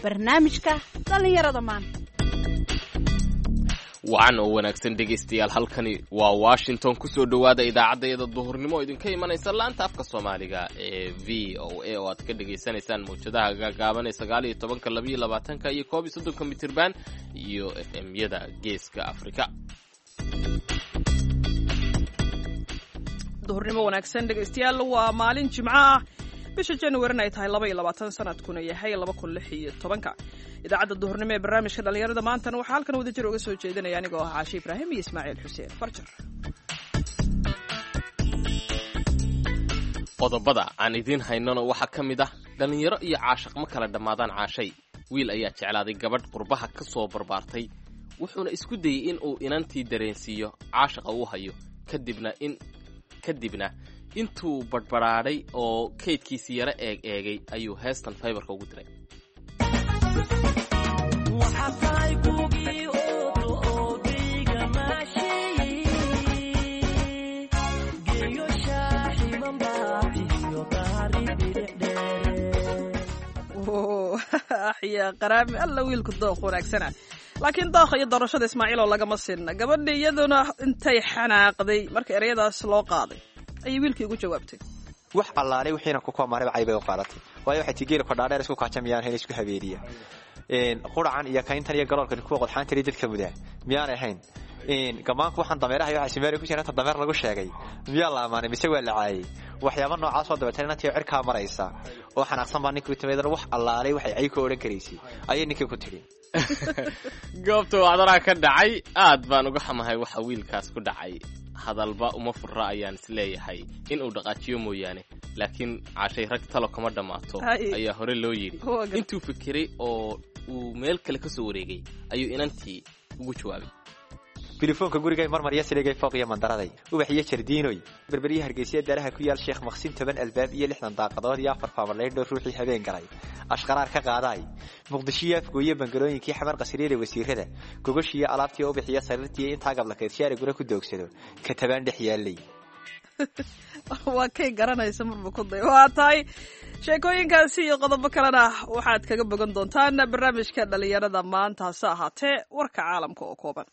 barnaamijka dhalinyarada maanta. wacan oo wanaagsan dhegaystayaal, halkani waa Washington. kusoo dhawaada idaacadayada duhurnimo idinka imanaysa laanta afka Soomaaliga ee VOA oo aad ka dhageysanaysaan mowjadaha gaagaaban ee 19, 22 iyo 31 mitirban iyo FM-yada Geeska Afrika. duhurnimo wanaagsan dhegaystayaal, waa maalin Jimco ah, bisha January ay tahay 22 sanadkuna yahay 2016. idaacadda duhurnimo ee barnaamijka dhalinyarada maantana waxaa halkan wada jir uga soo jeedinaya anigoo ah Caashi Ibraahim iyo Ismaaciil Xuseen Farjar. qodobada aan idin haynano waxaa ka mid ah dhalinyaro iyo caashiq ma kala dhammaadaan. Caashay wiil ayaa jeclaaday gabadh qurbaha ka soo barbaartay, wuxuuna isku dayay in uu inantii dareensiiyo caashiqa uu hayo, kadibna intuu badhbadhaadhay oo kaydkiisii yara eegay ayuu heestan Fiberka ugu diray. ya qaraami alla wiilku dooq wanaagsana, laakiin dooqa iyo doorashada Ismaaciil oo lagama sinna. gabadha iyaduna intay xanaaqday marka ereyadaas loo qaaday ayay wiilkii ugu jawaabtay wax allaale wixiina ku koomaanay bacay bay u qaadatay. waayo waxay tigeer ka dhaadheer isku kaacamiyaan heen isku habeeriya quracan iyo kayntan iyo galoolkan ku qodxaan tiray dadka mudaa miyaan ahayn gamaanku waxaan dameeraha iyo xasimeer ku jiraan dameer lagu sheegay miyaa la amaanay mise waa la caayay waxyaabo noocaas oo dabeetana tii cirka maraysa oo xanaaqsan baa ninkii timeedana wax allaale waxay ay ku oran kareysay ayay ninkii ku tiri. goobta wacdara ka dhacay aad baan uga xamahay waxa wiilkaas ku dhacay. hadalba uma furra ayaan isleeyahay in uu dhaqaajiyo mooyaane, laakiin Caashay rag talo kama dhamaato ayaa hore loo yiri. intuu fikiray oo uu meel kale ka soo wareegay ayuu inantii ugu jawaabay. telefoonka guriga marmar yasriga fooq iyo mandaraday ubaxiyo jardiinoy berberiya Hargeysa daraha ku yaal Sheekh Maqsin 10 albaab iyo 60 daaqadood iyo 4 faamaleed oo ruuxii habeen galay ashqaraar ka qaaday Muqdisho afgooye bangalooyinkii xamar qasriyeed wasiirada gogoshiyo alaabtii ubaxiyo sariirtii inta gablakeed shaari gura ku doogsado ka tabaan dhex yaalay. waa kay garanaysa marba ku day. waa tahay sheekooyinkaasi iyo qodobo kalena waxaad kaga bogan doontaan barnaamijka dhalinyarada maanta. hase ahaatee warka caalamka oo kooban.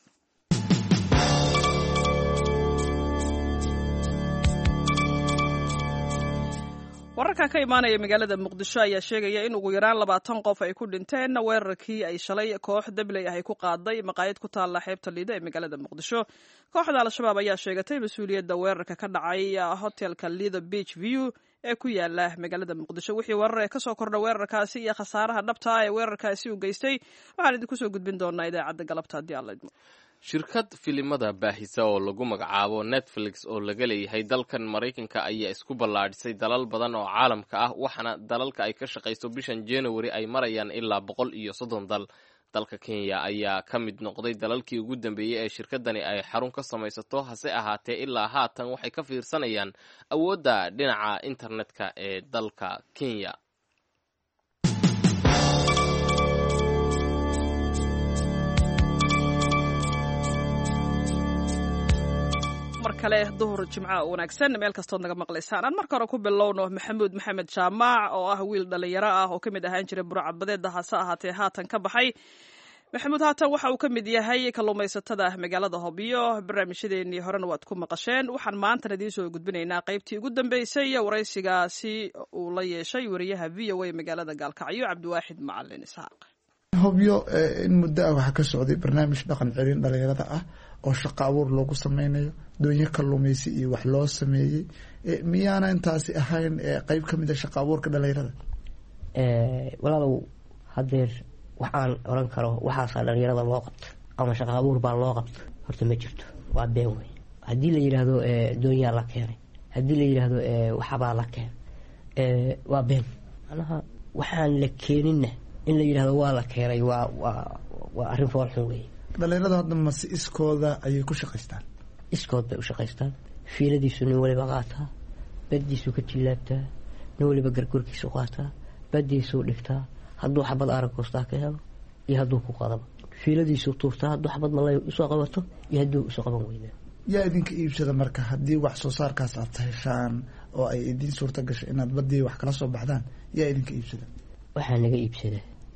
wararka ka imaanaya magaalada Muqdisho ayaa sheegaya in ugu yaraan 20 qof ay ku dhinteen weerarkii ay shalay koox dabley ah ay ku qaaday maqaayad ku taala xeebta Liida ee magaalada Muqdisho. kooxda Al-Shabaab ayaa sheegatay mas'uuliyadda weerarka ka dhacay hotelka Liida Beach View ee ku yaala magaalada Muqdisho. wixii weerar ka soo kordhay weerarkaasi iyo khasaaraha dhabta ah ee weerarkaasi u geystay waxaan idinku soo gudbin doonaa idaacadda galabta haddii Alla idmo. shirkad filimada baahisa oo lagu magacaabo Netflix oo laga leeyahay dalkan Mareykanka ayaa isku ballaadhisay dalal badan oo caalamka ah, waxaana dalalka ay ka shaqayso bishan January ay marayaan ilaa 130 dal. dalka Kenya ayaa ka mid noqday dalalkii ugu dambeeyay ee shirkadani ay xarun ka samaysato. hase ahaatee ilaa haatan waxay ka fiirsanayaan awoodda dhinaca internetka ee dalka Kenya. markale duhur Jimco wanaagsan meel kastoo naga maqlaysaan. aan marka hore ku bilowno Maxamuud Maxamed Jaamac oo ah wiil dhalinyaro ah oo kamid ahaan jiray burcadbadeed. hase ahaatee haatan ka baxay. Maxamuud haatan waxa uu kamid yahay kalluumaysatada magaalada Hobyo. barnaamijyadeennii horena waad ku maqasheen. waxaan maanta idiin soo gudbinaynaa qaybtii ugu dambeysay iyo waraysigaasi uu la yeeshay wariyaha VOA magaalada Gaalkacyo Cabdiwaaxid Macalin Isaaq. Hobyo in muddo ah waxa ka socday barnaamij dhaqan celin dhalinyarada ah oo shaqo abuur loogu sameynayo, doonyo kalluumaysi iyo wax loo sameeyay. miyaana intaasi ahayn qayb ka mid ah shaqo abuurka dhalinyarada? walaalow hadeer waxaan oran karo waxaas dhalinyarada loo qabto ama shaqo abuur baa loo qabto horta ma jirto. waa been wey. haddii la yiraahdo doonyaa la keenay, haddii la yiraahdo waxbaa la keenay, waa been. anaha waxaan la keenina in la yiraahdo waa la keenay waa arrin fool xun wey. dhalinyarada hadda ma si iskooda ayay ku shaqaystaan? iskood bay u shaqaystaan. fiiladiisu nin waliba qaataa, badiisu ka tilaabtaa, nin waliba gargurkiisu qaataa, badiisu dhigtaa. hadduu xabad aragoostaa ka helo iyo hadduu ku qadabo fiiladiisu tuurtaa, hadduu xabad malay usoo qabato iyo hadduu usoo qaban weynaa. yaa idinka iibsada marka haddii wax soo saarkaas aad heshaan oo ay idin suurta gasho inaad badii wax kala soo baxdaan? yaa idinka iibsada? waxaa naga iibsada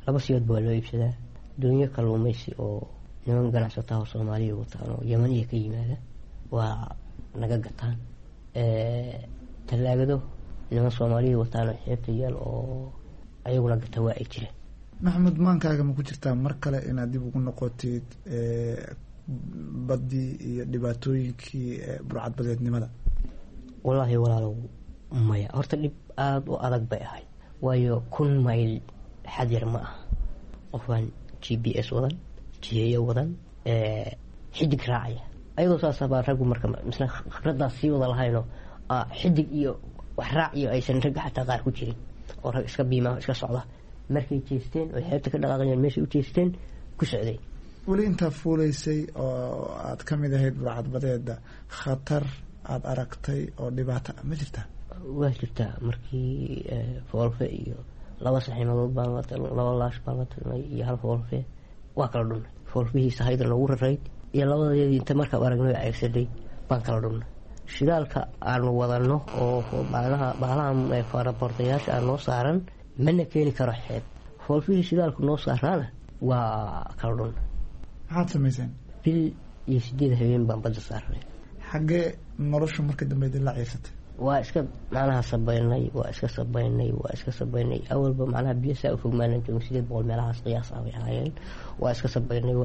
laba siyoodba waa loo iibsadaa. doonyo kalluumaysi oo niman ganacsataa oo soomaaliya wataan oo yamaniya ka yimaada waa naga gataan. tallaagado niman soomaaliya wataan oo xeebta yaal oo ayaguna gata waa ay jireen. maxamed maankaaga ma ku jirtaa mar kale inaad dib ugu noqotid baddii iyo dhibaatooyinkii burcadbadeednimada? wallaahi walaalow maya, horta dhib aada u adag bay ahayd, waayo 1,000 mayl xadyar ma aha. qofaan GPS wadan, jiheeyo wadan, xidig raacaya. ayadoo saasabaa raggu marka misla khibradaas sii wada lahayno xidig iyo wax raac iyo aysan ragga xataa qaar ku jirin oo rag iska biimaa iska socda. markay jeesteen oo xeebta ka dhaqaaqayeen meeshay u jeesteen ku socday. weli intaa fuulaysay oo aad ka mid ahayd burcadbadeeda, khatar aada aragtay oo dhibaata ma jirtaa? waa jirtaa. markii foolfe iyo 2 saxiimadood baan la talnay, 2 laash baan la talnay iyo 1 foolfe waa kala dhunnay. foolfihiisa hayda noogu rarayd iyo labadeedii inta markaa aragnay ceegsaday baan kala dhunnay. shidaalka aanu wadanno oo baalaha faaraboortayaasha aan noo saaran mana keeni karo xeeb. foolfihii shidaalku noo saaraana waa kala dhunnay. maxaad samayseen? 1 iyo 8 habeen baan badda saarnay. xaggee noloshu marka dambe idin la ciirsatay? waa iska sabaynay awalba macnaha biyo saa u fog maanan joogin 800 meelahaas qiyaas ah bay ahaayeen. waa iska sabaynay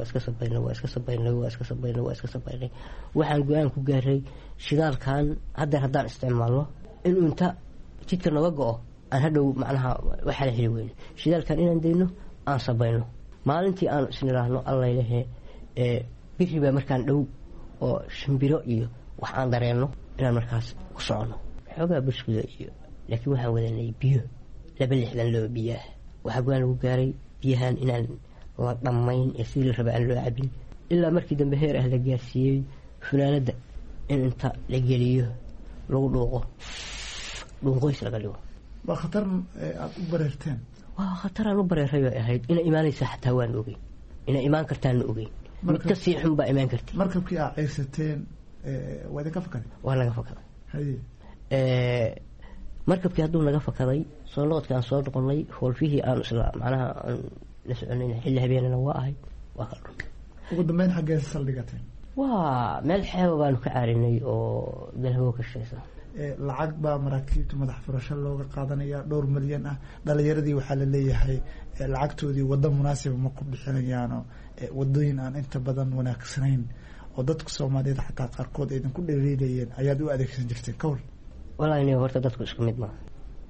waxaan go-aan ku gaaray shidaalkan haddeer haddaan isticmaalno inuu inta jidka naga go-o aan hadhow macnaha waxaa la heli weyne. shidaalkan inaan dayno aan sabayno. maalintii aan isniraahno allaylehe biri baa markaan dhow oo shimbiro iyo wax aan dareenno inaan markaas ku socono xoogaa buskida iyo, laakiin waxaan wadanay biyo 2 loo biyaah. waxaa go-aan lagu gaaray biyahan inaan la dhammayn ee sidii la raba aan loo cabin, ilaa markii dambe heer la gaarsiiyey funaanada in inta la geliyo lagu dhuunqoys laga dhigo. waa khatar aada u bareerteen? waa khataraan u bareeray bay ahayd. inay imaanaysa xataa waan ogeyn, inay imaan kartaanna ogeyn. mid ka sii xun baa imaan kartay. markabkii aad ceyrsateen waa idinka fakaday? waa naga fakaday. haye markabkii hadduu naga fakaday, soo noqodkii aan soo noqonnay, foolfihii aan isla macnaha aan la soconayna xilli habeenana waa ahayd, waa kala dhun. ugu dambeyn xaggeesa saldhigateen? waa meel xeeba baanu ka caarinay oo dalhawo ka shaysan. lacag baa maraakiibta madax furasho looga qaadanaya 2 milyan ah. dhalinyaradii waxaa la leeyahay lacagtoodii waddo munaasiba ma ku bixinayaano wadooyin aan inta badan wanaagsanayn oo dadka soomaaliyeed xataa qaarkood aydan ku dhaliilayeen ayaad u adeegsan jirteen ka war? wallaahi nin horta dadku isku mid maaha.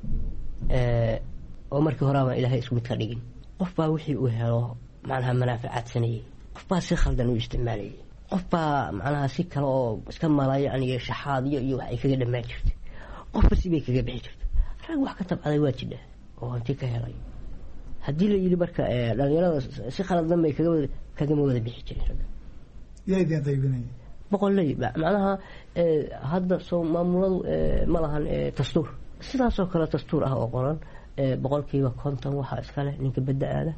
oo markii hore baan ilaahay isku mid ka dhigin. qof baa wixii uu helo macnaha manaafacaadsanayay, qof baa si khaldan u isticmaalayay, qof baa macnaha si kale oo iska malaayo aniga shaxaadiyo iyo wax ay kaga dhammaan jirtay. qofba sibay kaga bixi jirtay. rag wax ka tabcaday waa jidha oo hanti ka helay. haddii la yidhi marka dhalinyarada si khaladdan bay kagama wada bixi jirin ragga. yaa idin qaybinaya? boqolley macnaha hadda soo maamuladu ma lahan dastuur sidaasoo kale dastuur ah oo qoran. 50% waxaa iskale ninka badda aada,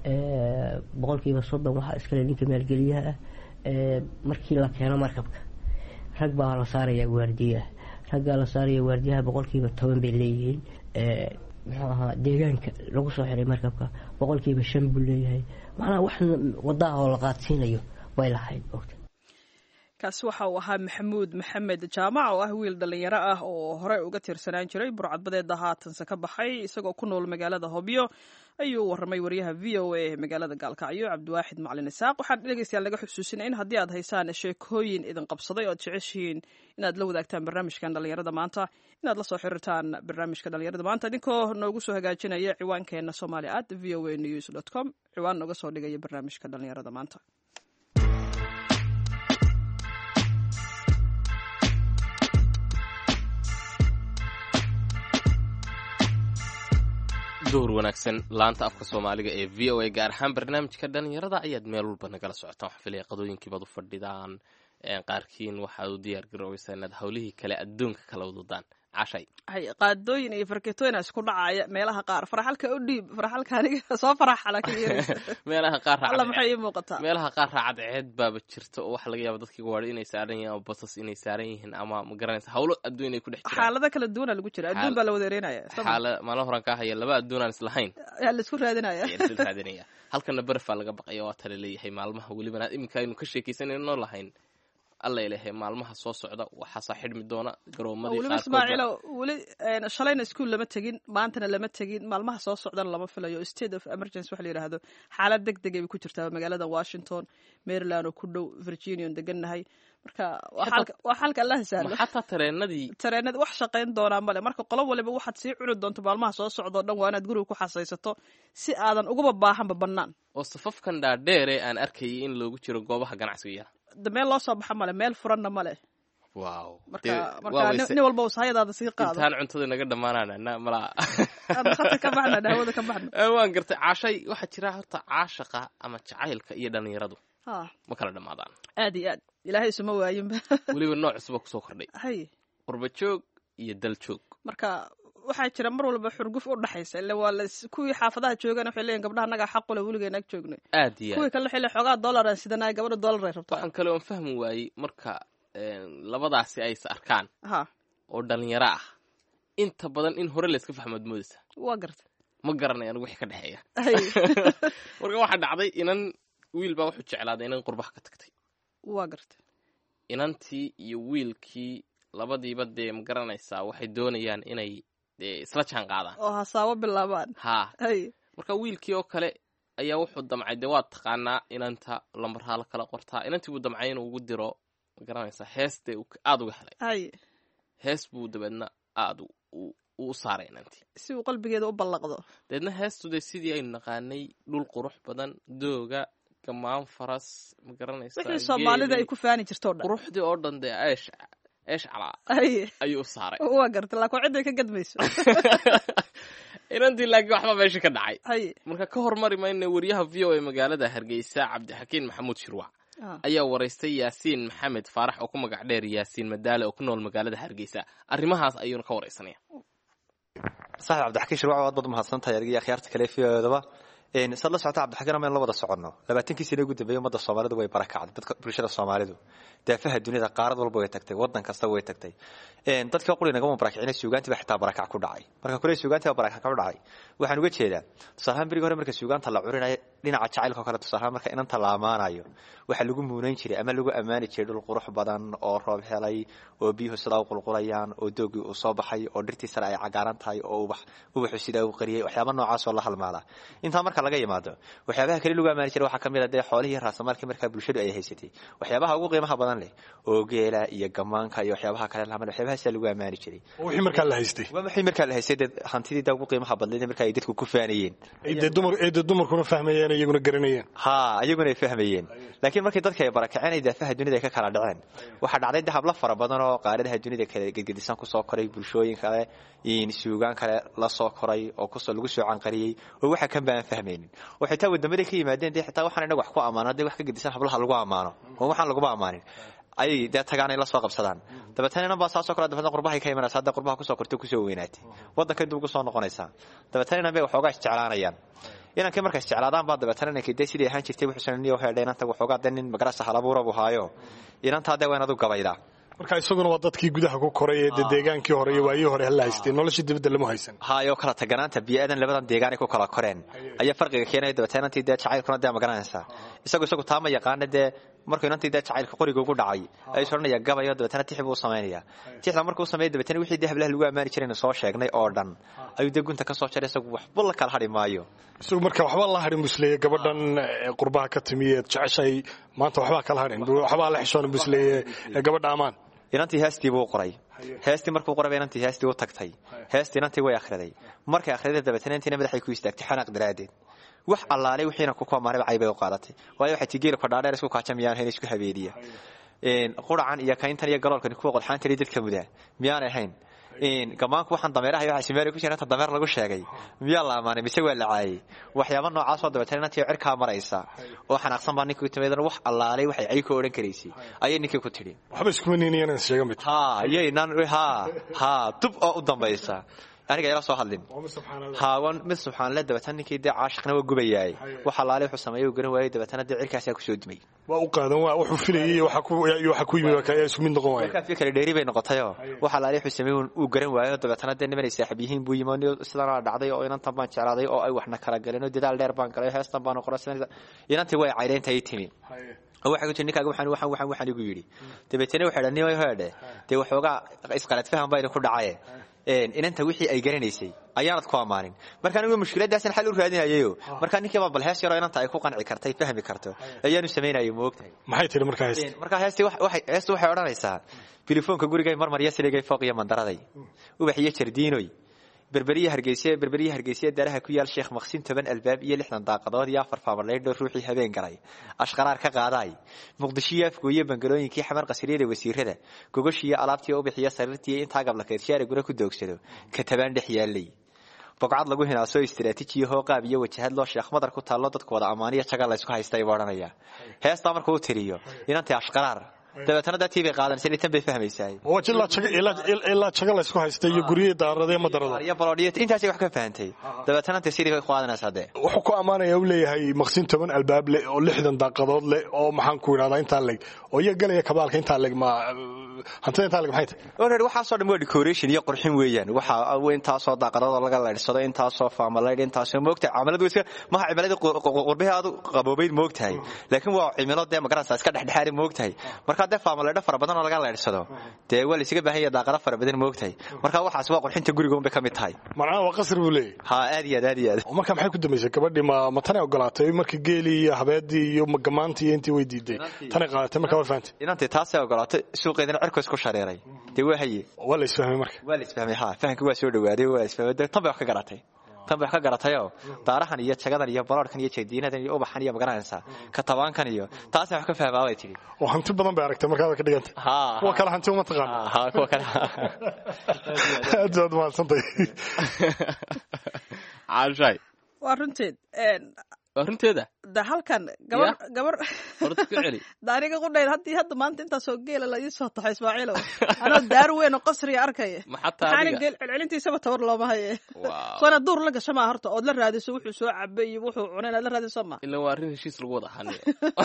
30% waxaa iskale ninka maalgeliyaha ah. markii la keeno markabka rag baa la saaraya waardiyaha. raggaa la saaraya waardiyaha 10% bay leeyihiin. muxuu ahaa deegaanka lagu soo xiray markabka 5% buu leeyahay. macnaha wax wadaha oo la qaadsiinayo way lahayd ogta. kaasi waxa uu ahaa maxamuud maxamed jaamac oo ah wiil dhalinyaro ah oo horey uga tirsanaan jiray burcadbadeeda haatanse ka baxay isagoo ku nool magaalada Hobyo. ayuu warramay wariyaha VOA ee magaalada Gaalkacyo Cabdiwaaxid Macalin Isaaq. waxaan dhegeystayaal laga xusuusinay in haddii aad haysaan sheekooyin idin qabsaday oo aad jeceshihiin inaad la wadaagtaan barnaamijkan dhalinyarada maanta, inaad la soo xiriirtaan barnaamijka dhalinyarada maanta idinkoo noogu soo hagaajinaya ciwaankeena somali@voanews.com, ciwaan nooga soo dhigaya barnaamijka dhalinyarada maanta. duhur wanaagsan. laanta afka soomaaliga ee VOA gaar ahaan barnaamijka dhalinyarada ayaad meel walba nagala socotaan. wax filaya qadooyinkiibaad u fadhidaan, qaarkiin waxaad u diyaar garoobeysaa inaad hawlihii kale adduunka kala wadudaan. cashay hay qaadooyin iyo farkeetooyin isku dhacaya meelaha qaar faraxalka u dhiib faraxalka aniga soo faraxala ka yeeraysa meelaha qaar alla maxay ii muuqataa meelaha qaar raacad ceed baaba jirta oo waxa laga yaaba dadkii gawaari inay saaran yihiin ama basas inay saaran yihiin ama ma garanaysa hawlo adduun ay ku dhex jiraan xaalada kala duwan lagu jira adduun baa la wadeereynaya maalin horan ka haya laba adduun aan islahayn yaa la isku raadinaya halkana barafaa laga baqaya waa tala leeyahay maalmaha welibana iminka aynu ka sheekaysanayno lahayn alla ilahay maalmaha soo socda waxaasaa xidhmi doona garoomadii weliba ismaaciilo weli shalayna iskuul lama tegin maantana lama tegin maalmaha soo socdana lama filayo state of emergency waxa la yidhaahdo xaalad deg deg ay ku jirtaa magaalada Washington Maryland oo ku dhow Virginia oo degannahay marka waa xalka Allah sahlo xataa tareenadii wax shaqayn doona male marka qolo waliba waxaad sii cuni doonto maalmaha soo socdo dhan waa inaad guriga ku xasaysato si aadan uga baahanba bannaan oo safafkan dhaadheer ee aan arkayay in loogu jiro goobaha ganacsiga meel loo soo baxa male meel furanna male wow marka nin walba usahayadaada sii qaado intaan cuntada naga dhamaanana malaa khata ka baxna dawada ka baxna waan gartay cashay waxa jira horta caashaqa ama jacaylka iyo dhalinyaradu ma kala dhamaadaan aad iyo aad ilaahay isuma waayinba weliba nooc cusub kusoo kordhay hay qurba joog iyo dal joog marka waxaa jira mar walba xurguf u dhaxaysa ilaa waa kuwii xaafadaha joogana waxay leeyihiin gabdhaha naga xaq u leh weligeena ag joognay aad iyo kuwii kale xilli xogaa dollar aan sidanay gabadha dollar ay rabtaa waxaan kale oo fahmi waayey marka labadaasi ay is arkaan oo dhalinyaro ah inta badan in hore la iska fahmaad moodaysa waa gartay ma garanay anigu wixii ka dhexeeya marka waxaa dhacday inan wiil baa wuxuu jeclaaday inan qurbaha ka tagtay waa gartay inantii iyo wiilkii labadiiba dee ma garanaysaa waxay doonayaan inay isla jaan qaadaan oo hasaabo bilaabaan marka wiilkii oo kale ayaa wuxuu damcay dee waad taqaanaa inanta lambarhaa la kala qortaa inantii buu damcay inuu ugu diro ma garanaysaa hees dee aada uga helay hees buu dabeedna aada u saaray inantii si uu qalbigeeda u ballaqdo dabeedna heestu dee sidii aynu naqaanay dhul qurux badan dooga gamaan faras ma garanaysaa wixii soomaalida ay ku faani jirto dhan quruxdii oo dhan dee eesh calaa ayuu u saaray waa gartay laakiin cidday ka gadmayso inantii laakiin waxba meesha ka dhacay marka ka hormari mayna wariyaha v o a magaalada Hargeysa Cabdixakiin Maxamuud Shirwac ayaa waraystay Yaasiin Maxamed Faarax oo ku magac dheer Yaasiin Madaale oo ku nool magaalada Hargeysa arrimahaas ayuuna ka waraysanaya صاحب عبد الحكيم شروع واد mahadsantahay argay akhyaarta kale fiyoodaba sala socota Cabdi Xakiin ama in la wada socono 20 sano ugu dambeeyay umada Soomaalidu way barakacday dadka bulshada Soomaalidu daafaha dunida qaarad walba way tagtay wadan kasta way tagtay dadka qulina gama barakacina suugaantii ba xitaa barakac ku dhacay marka kulay suugaantii barakac ku dhacay waxaan uga jeedaa tusaale bariga hore marka suugaanta la curinayo dhinaca jacaylka kale tusaale marka inanta la amaanayo waxa lagu muunayn jiray ama lagu amaani jiray dhul qurux badan oo roob helay oo biyo sida u qulqulayaan oo doogi u soo baxay oo dhirtii sare ay cagaaran tahay oo ubax sida uu qariyay waxyaabo noocaas oo la halmaada inta marka laga yimaado waxyaabaha kale lagu amaani jiray waxa kamid ah xoolihii raasamaalkii marka bulshadu ay haysatay waxyaabaha ugu qiimaha badan leh oo geela iyo gamaanka iyo waxyaabaha kale la waxyaabahaas lagu amaani jiray wixii marka la haystay wixii marka la haystay hantidii ugu qiimaha badneed marka ay dadku ku faanayeen ay dumarkuna fahmayeen iyaguna garanayeen iyaguna ay fahmayeen laakiin markii dadka ay barakaceen ay daafaha dunida ka kala dhaceen waxa dhacday dahab la fara badan oo qaaradaha dunida kala gedisan ku soo koray bulshooyin kale in suugaan kale la soo koray oo ku soo lagu soo canqariyay oo waxa kan baan fahmaynin oo xitaa wadamada ka yimaadeen xitaa waxaan inaga wax ku amaanay wax ka gedisan hablaha lagu amaano oo waxaan lagu amaanin ay tagaan la soo qabsadaan dabeetana baa saasoo kala dabada qurbaha ka imanaysa hadda qurbaha ku soo kortay ku soo weynaatay wadanka dib ugu soo noqonaysa dabeetana bay waxoogaa isjeclaanayaan inaan ka markaas jeclaadaan baa dabeetana inay sidii ahaan jirtay wuxuu sananiyo heedeen inta waxoogaa danin magarasa halabuura buu haayo inanta hadda waa inaad u gabaydaa marka isaguna waa dadkii gudaha ku koray ee deegaankii hore iyo waayii hore la haystay noloshii dibadda lama haysan haayo kala taganaanta biyadan labadan deegaan ay ku kala koreen ayaa farqiga keenay dabeetana intii jacaylkuna dee magaranaysa isagu taama yaqaan markuu inantii jacaylka qoriga ugu dhacay ay soranaya gabayo dabeetana tixib uu sameeynaya tixda markuu sameeyay dabeetana wixii dahablaha lagu amaani jiray soo sheegnay oo dhan ayuu deegunta ka soo jaray isagu waxba la kala hari maayo isagu marka waxba la harin musleeye gabadhan qurbaha ka timiyeed jeceshay maanta waxba kala harin waxba la xishoon musleeye gabadha amaan inantii heestii buu qoray heestii markuu qoray inantii heestii u tagtay heestii inantii way akhriday markay akhriday dabeetana intii madaxay ku istaagtay xanaaq daraadeed wax allaale wixiina ku koomaanay caybay u qaadatay waayo waxa tigeela ka dhaadheer isku kaacamiyaan heen isku habeediya quracan iyo kayntan iyo galoolkan ku qodxaan tiray dadka mudaa miyaan ahayn gamaanku waxaan dameeraha iyo waxa simeeray ku jiraan ta dameer lagu sheegay miyaa la amaanay mise waa la caayay waxyaabo noocaas oo dabeetana intii cirka maraysa oo xanaaqsan baa ninkii timaadana wax allaalay waxay ay ku oran kareysay ayay ninkii ku tiri waxba isku weynaanayaan sheega mid ayaynan dub oo u dambaysa aniga ila soo hadlin wan mid subxaanallah dabeetana ninkii dee caashiqna waa gubayay waxa laale wuxuu sameeyay garan waayay dabeetana dee cirkaas ku soo dumay waa u qaadan waa wuxuu filayay waxa ku yimid ka isku mid noqon waayay marka fikir dheeri bay noqotayo waxa laale wuxuu sameeyay uu garan waayay dabeetana dee niman saaxiibihiin buu yimaanay sidana dhacday oo inantan baan jeclaaday oo ay waxna kala galeen oo dadaal dheer baan galay heestan baan qorasay inantii way cayreentay timi waxa ku tinikaaga waxaan igu yiri dabeetana waxa dhani way hoode dee waxooga isqalad faham bay ku dhacay inanta wixii ay garanaysay ayaanad ku amaanin marka anigu mushkiladaas xal u raadinayo marka ninkii bal hees yaro inanta ay ku qanci kartay fahmi karto ayaanu sameeyay moogtay maxay tiri marka heesti waxay oranaysaa telefoonka guriga marmar yasriga fooq iyo mandaraday ubaxiye jardiinoy berberiya hargeysa daraha ku yaal sheekh maqsin 10 albaab iyo 60 daaqadood iyo 4 faamaleed ruuxii habeen galay ashqaraar ka qaaday muqdishiyo afgooye bangalooyinkii xamar qasriyeeda wasiirada gogoshiyo alaabtii u bixiya sariirtii inta gabla keedshaare gura ku doogsado ka tabaan dhex yaalay baqcad lagu hinaaso istiraatiijiyo hoo qaab iyo wajahad loo sheekh madar ku taalo dadkooda amaaniya jagal la isku haystay boodhanaya heesta markuu tiriyo inantii ashqaraar dabeetana dadkii bay qaadanayeen tan bay fahmaysay wajilla jagal la isku haystay iyo guriye daarade madarada iyo baloodiyad intaas wax ka fahantay dabeetana sidii bay qaadanaysaa wuxuu ku amaanaya uu leeyahay maqsin 10 albaab leh oo 60 daaqadood leh oo maxaan ku yiraahdaa inta leg oo iyaga galaya kabaalka inta leg ma hantay inta leg maxay tahay waxa soo dhamoo decoration iyo qurxin weeyaan waxa inta soo daaqadood laga leersado inta soo faamaleed inta soo moogtay cimiladu iska ma cimiladu qurbihaadu qaboobayd moogtahay laakiin waa cimilada ma garanaysaa iska dhaxdhaxaari moogtahay marka dad faamaleed fara badan oo laga leersado dee wali isaga baahan yahay daaqado fara badan moogtahay marka waxaas waa qurxinta guriga un bay kamid tahay macnaha waa qasri buu leeyahay aad iyo aad marka maxay ku dambeysay gabadhii ma tan ay ogolaatay markii geeli iyo habeedii iyo gamaantii intii way diiday tan ay qaadatay marka waa faantay inantii taas ay ogolaatay suuqeedana cirka isku shareeray dee waa haye wala isfahmay marka wala isfahmay fahanka waa soo dhawaaday waa isfahmay tan bay wax ka garatayo daarahan iyo jagadan iyo baloorkan iyo jeediinadan iyo ubaxan iyo magaranaysa ka tabaankan iyo taas wax ka fahmaabay tiri oo hanti badan bay aragtay markaa ka dhigantay kuwa kala hanti uma taqaan kuwa kala aad maasantay caashay waa runteeda da halkan gabar horta ku celi daariga qudhayd hadda maanta inta soo geela la ii soo taxay Ismaaciilo ana daar weyn oo qasri arkay maxaa geel celcelintiisa tabar looma haye soo duur la gasho ma horta oo la raadiso wuxuu soo cabay iyo wuxuu cunay la raadiso ma ila waa arrin heshiis lagu wada xaniyo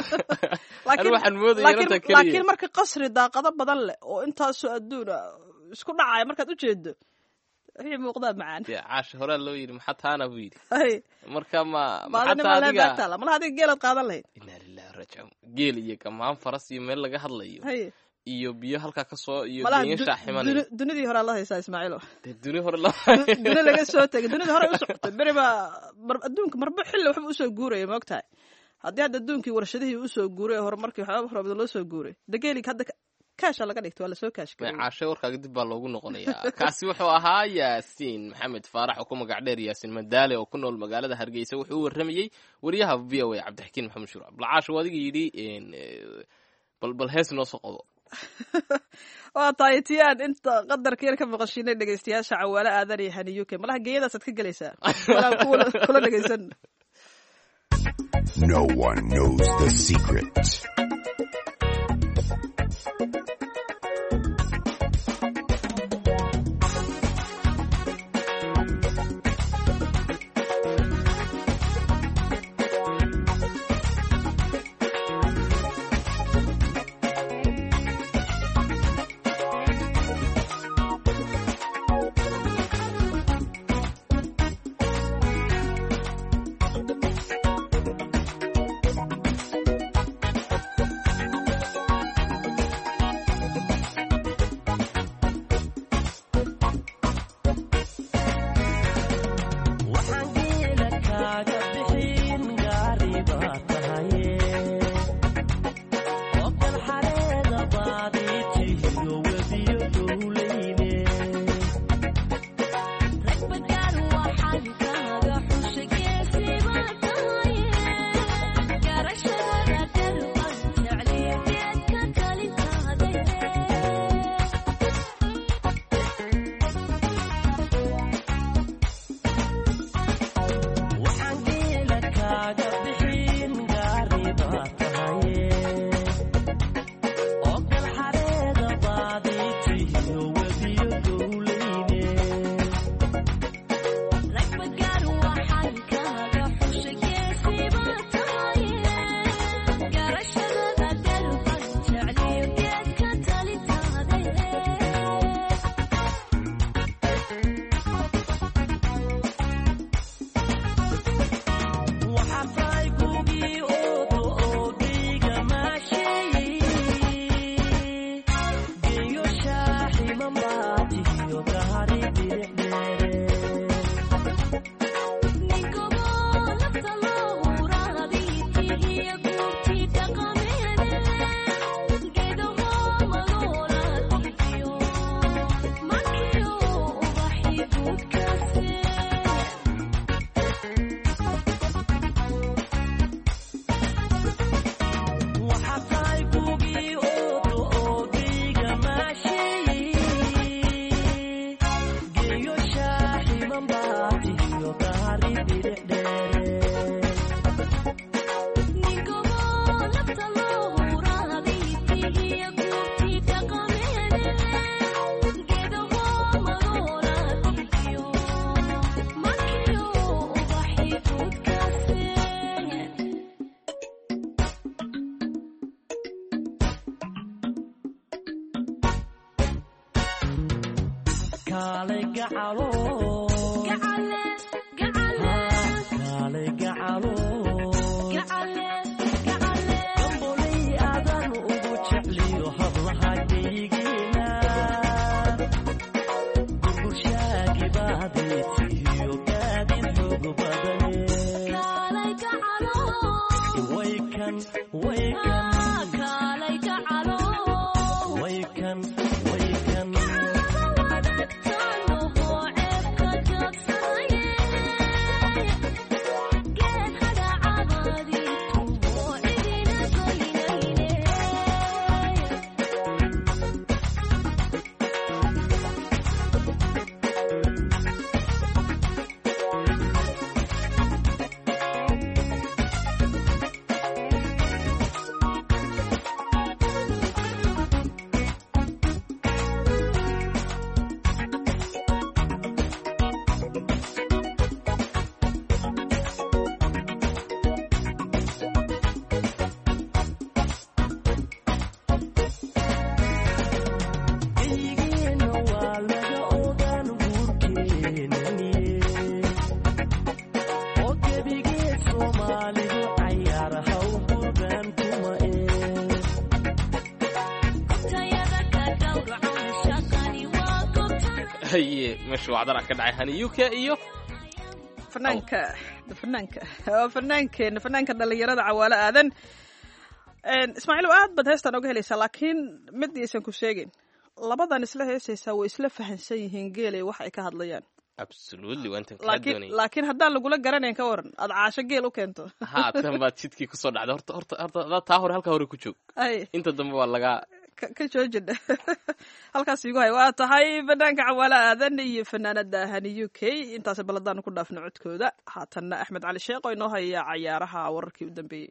laakiin marka qasri daaqado badan leh oo intaas soo adduuna isku dhacay markaad u jeedo wixii muuqda macaan caash hore loo yiri maxaa taana buu yiri marka ma adiga geelad qaadan lahayd inna lillahi raji'un geel iyo kamaan faras iyo meel laga hadlayo iyo biyo halka ka soo iyo biyo shaaximanay dunidii hore la haysaa Ismaaciilo dunidii hore laga soo tagay dunidii hore u socotay bariba adduunka marba xilli waxba u soo guuray ma ogtahay haddii adduunkii warshadihii u soo guuray horumarkii waxba horobada loo soo guuray dageelika hadda kaasha laga dhigto wala soo kaashkay caashe warkaaga dib baa loogu noqonayaa kaasi wuxuu ahaa Yaasiin Maxamed Faarax oo ku magac dheer Yaasiin Madaale oo ku nool magaalada Hargeysa wuxuu waramayay wariyaha VOA Cabdixakiin Maxamed Shuruuc Blacaash wadiga yiri bal hees noo soo qodo waa taaytiyaan inta qadarkeena ka maqashiinay dhageystayaasha cawaale aadan iyo haniyo ke malaha geeyadaas aad ka galaysaa wala kula dhageysan No one knows the secret. haye meesha wacdana ka dhacay hani UK iyo fanaanka dhalinyarada cawaale aadan ismaaciil aad baad heestan oga helaysaa laakiin mid aysan ku sheegin labadan isla heesaysaa way isla fahansan yihiin geelay wax ay ka hadlayaan absolutely waan tan kala doonay laakiin haddaan lagula garanayn ka waran aad caasho geel u keento haatan baad jidkii kusoo dhacday horta taa hore halkaa hore ku joog inta dambe waa laga ka joojidha halkaas igu hay waa tahay fanaanka cawaale aadan iyo fanaanada hani UK intaas balladaan ku dhaafno codkooda haatanna axmed cali sheekh oo inoo haya cayaaraha wararkii u dambeeyey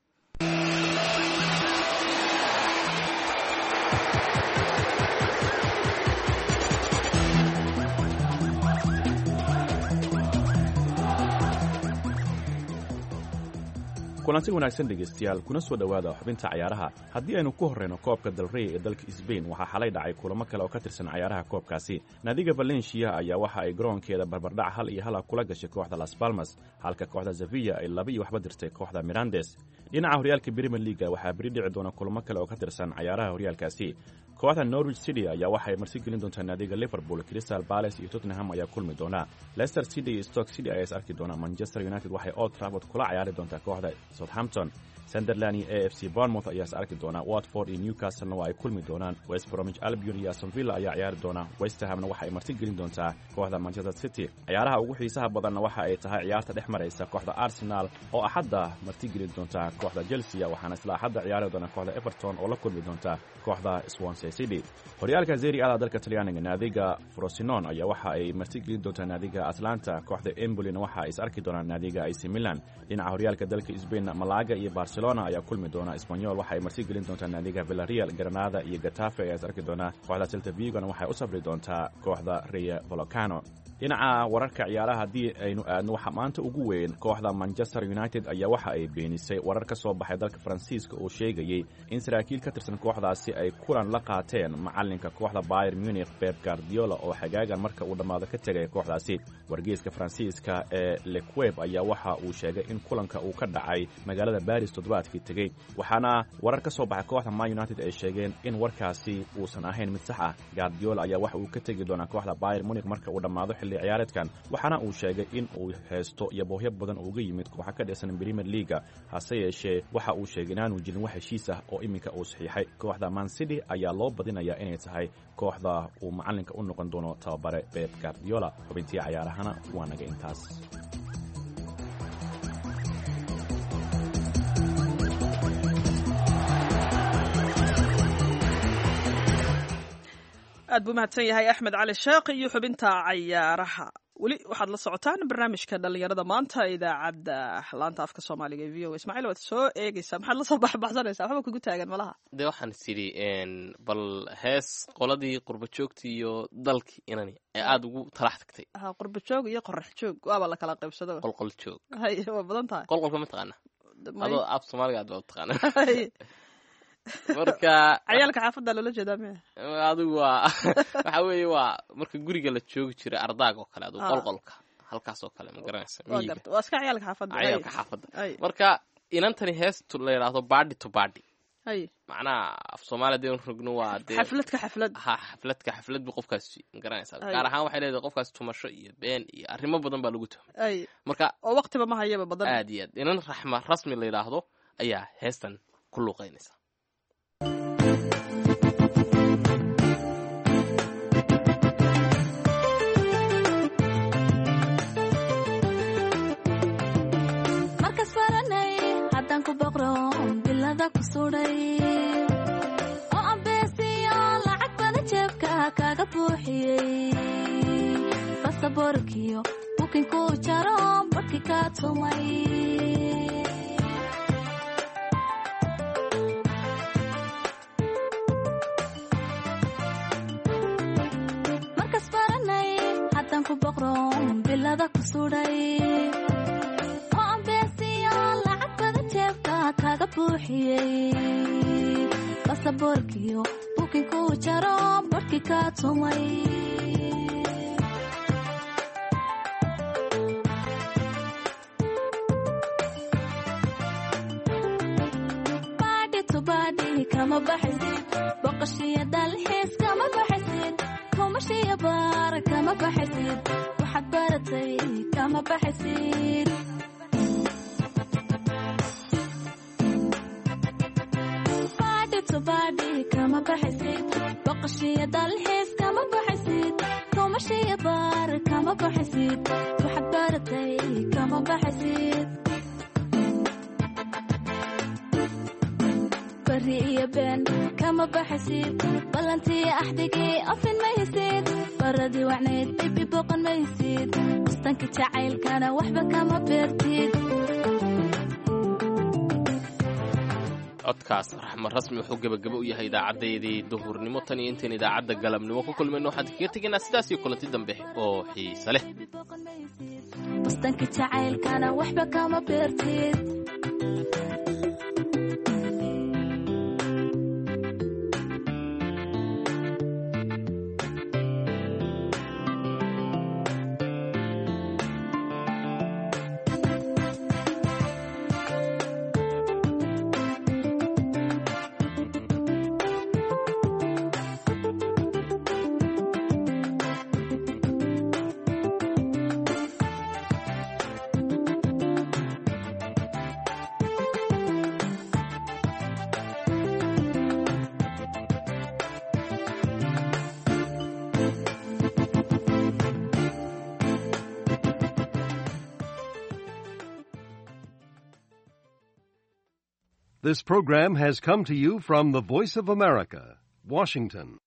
kulanti wanaagsan dhegaystayaal kuna soo dhowaada xubinta cayaaraha haddii aynu ku horrayno koobka dalrey ee dalka Spain waxaa xalay dhacay kulamo kale oo ka tirsan cayaaraha koobkaasi naadiga Valencia ayaa waxa ay garoonkeeda barbardhac 1-1 kula gashay kooxda Las Palmas halka kooxda Sevilla ay 2-1 dirtay kooxda Mirandes dhinaca horyaalka Premier League waxaa bari dhici doona kulamo kale oo ka tirsan cayaaraha horyaalkaasi kooxda Norwich City ayaa waxay marti gelin doontaa naadiga Liverpool Crystal Palace iyo Tottenham ayaa kulmi doona Leicester City iyo Stoke City ayaa is arki doona Manchester United waxay Old Trafford kula ciyaari doontaa kooxda Southampton Sunderland iyo AFC Bournemouth ayaa is arki doona Watford iyo Newcastle waa ay kulmi doonaan West Bromwich Albion iyo Aston Villa ayaa ciyaari doona West Hamna waxay marti gelin doontaa kooxda Manchester City ciyaaraha ugu xiisaha badanna waxa ay tahay ciyaarta dhex maraysa kooxda Arsenal oo axadda marti gelin doonta kooxda Chelsea waxaana isla axadda ciyaari doona kooxda Everton oo la kulmi doonta kooxda Swansea City horyaalka Serie A dalka Talyaaniga naadiga Frosinone ayaa waxa ay marti gelin doontaa naadiga Atlanta kooxda Empoli waxa ay is arki doonaan naadiga AC Milan dhinaca horyaalka dalka Spain Malaga iyo Barcelona barcelona ayaa kulmi doona. Espanyol waxay marti gelin doontaa naadiga Villarreal. Granada iyo Getafe ayaa is arki doona. Kooxda Celta Vigona waxay u safri doontaa kooxda Rayo Vallecano. dhinaca wararka ciyaaraha haddii aynu aadno waxaa maanta ugu weyn kooxda Manchester United ayaa waxa ay beenisay warar ka soo baxay dalka Faransiiska oo sheegayay in saraakiil ka tirsan kooxdaasi ay kulan la qaateen macalinka kooxda Bayern Munich Pep Guardiola oo xagaagan marka uu dhamaado ka tagay kooxdaasi. Wargeyska Faransiiska ee L'Equipe ayaa waxa uu sheegay in kulanka uu ka dhacay magaalada Paris toddobaadkii tagay, waxaana warar ka soo baxay kooxda Man United ay sheegeen in warkaasi uusan ahayn mid sax ah. Guardiola ayaa waxa uu ka tagi doonaa kooxda Bayern Munich marka uu dhamaado ciyaareedkan, waxaana uu sheegay in uu haysto iyo boohyo badan oo uga yimid kooxa ka dhisan Premier League. hase yeeshee waxa uu sheegay inaanu jirin wax heshiis ah oo iminka uu saxiixay. Kooxda Man City ayaa loo badinayaa inay tahay kooxda uu macalinka u noqon doono tababare Pep Guardiola. xubintii ciyaarahana waa naga intaas. aad buu mahadsan yahay Axmed Cali Sheekh iyo xubinta ciyaaraha. weli waxaad la socotaan barnaamijka dhalinyarada maanta idaacadda laanta afka Soomaaliga ee VOA. Ismaaciil waad soo eegaysaa, maxaad la soo baxsanaysaa? waxba kugu taagan malaha. de waxaan sidhi bal hees qoladii qurba joogtii iyo dalkii inani ee aad ugu talax tagtay. qurba joog iyo qorax joog waaba la kala qaybsado. qolqol joog hay waa badan tahay. qolqolka ma taqaana adoo af Soomaaliga aad u taqaana marka ciyaalka xaafadda loola jeedaa me adigu waxa weeye waa marka guriga la joogi jiray ardaaga oo kale adigu qolqolka halkaas oo kale ma garanaysa waa iska ciyaalka xaafadda marka inantani heestu la yiraahdo body to body hay macnaha af Soomaaliya deewan rogno waa xaflad bu qofkaas ma garanaysa gaar ahaan waxay leedahay qofkaas tumasho iyo been iyo arrimo badan baa lagu tuhmay marka oo waqtiba ma hayaba badan aad iyo aad inan raxma rasmi la yiraahdo ayaa heestan ku luqeynaysa. oo ambeesiyo lacag badan jeebka kaga buuxiyey basaboorkiyo bukinku jaro barki ka tumay markas baranay haddaan ku boqro bilada ku sudhay oo ambeesiyo lacag badan jeebka kaga buuxiyey basaboorkiyo bukinku jaro barki ka tumay badi to badi kama baxaysid boqoshiya dalxiis kama baxaysid kumashiya baar kama baxaysid waxaad baratay kama baxaysid badi kama baxaysid boqoshiya dalxiis kama baxaysid kumashiya baar kama baxaysid waxaad baratay kama baxaysid bari iyo been kama baxaysid ballantii axdigii afin maysid baradii wacnayd bibi boqon maysid bustanka jacaylkana waxba kama beertid. codkaas raxma rasmi wuxuu gabagabo u yahay idaacadeedii duhurnimo tan iyo intaan idaacadda galabnimo ku kulmayno waxaan kaga tegaynaa sidaas iyo kulanti dambe oo xiiso leh. bustanka jacaylkana waxba kama beertid. This program has come to you from the Voice of America, Washington.